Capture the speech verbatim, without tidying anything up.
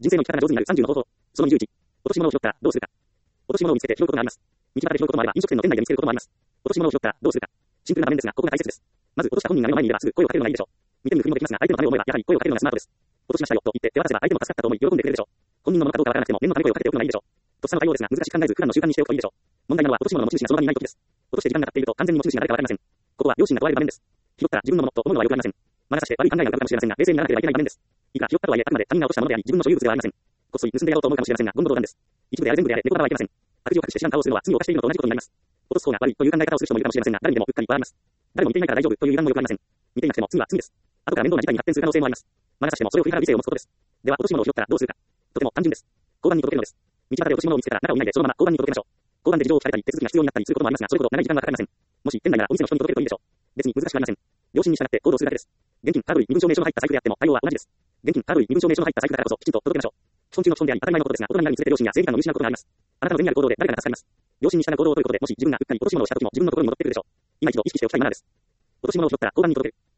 人生の生き方が上手になるさんじゅうの方法。そのにじゅういち。落とし物を拾ったらどうするか。落とし物を見つけて拾うことがあります。道端で拾うこともあれば、飲食店の店内で見つけることもあります。落とし物を拾ったらどうするか。シンプルな場面ですが、ここが大切です。まず、落とした本人が目の前にいればすぐ声をかけるのがいいでしょう。見て見ぬふりもできますが、相手のためを思えば、やはり声をかけるのがスマートです。落としましたよと言って手渡せば相手も助かったと思い喜んでくれるでしょう。本人のものかどうかわからなくても念のため声をかけておくのがいいでしょう。とっさの対応ですが、難しく考えず普段の習慣にしておくといいでしょう。問題なのは落とし物の持ち主がその場にいない時です。落として時間が経っていると完全に持ち主が誰かわかりません。ここは良心が問われる場面です。拾ったら自分のものと思うのはよくありません。魔が差して悪い考えが浮かぶかもしれませんが、冷静にならなければいけない場面です。いくら拾ったとはいえ、あくまで他人が落としたものであり、自分の所有物ではありません。こっそり盗んでやろうと思うかもしれませんが、言語道断です。一部であれ全部であれ、猫柄はいけません。悪事を隠して知らん顔をするのは罪を犯しているのと同じことになります。落とす方が悪いという考え方をする人もいるかもしれませんが、誰にでもうっかり笑います。誰も見ていないから大丈夫という油断もよくありません。見ていなくても罪は罪です。後から面倒な事態に発展する可能性もあります。魔が差してもそれを振り払う理性を持つことです。では、落とし物を拾ったらどうするか。とても単純です。交番に届けるのです。道端で落とし物を見つけたら中を見ないでそのまま交番に届けましょう。交番で事情を聞かれたり手続きが必要になったりすることもありますが、それほど長い時間がかかりません。もし店内ならお店の人に届けるといいでしょう。別に難しくありません。良心に従って行動するだけです。現金、カード類、身分証明書の入った財布であっても対応は同じです。現金、カード類、身分証明書の入った財布だからこそきちんと届けましょう。基本中の基本であり当たり前のことですが、大人になるにつれて良心や正義感を見失うことがあります。あなたの善にある行動で誰かが助かります。良心に従う行動を取ることで、もし自分がうっかり落とし物をした時も自分のところに戻ってくるでしょう。今一度意識しておきたいマナーです。落とし物を拾ったら交番に届ける。